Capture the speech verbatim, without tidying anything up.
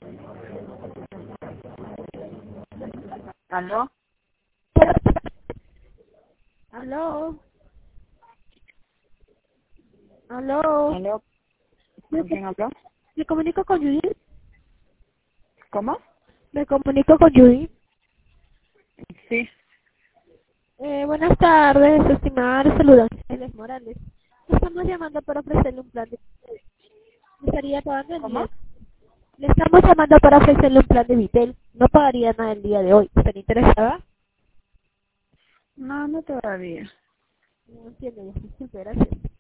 ¿Aló? Aló. Aló. ¿Aló? ¿Con quién habló? Me comunico con Judith. ¿Cómo? Me comunico con Judith. Sí. Eh, buenas tardes, estimada. Le saluda Ángeles Morales. Le estamos llamando para ofrecerle un plan de... Le estaría pagando el ¿Cómo? día. Le estamos llamando para ofrecerle un plan de Vitel. No pagaría nada el día de hoy. ¿Está interesada? No, no todavía. No entiendo, ya disculpe, gracias.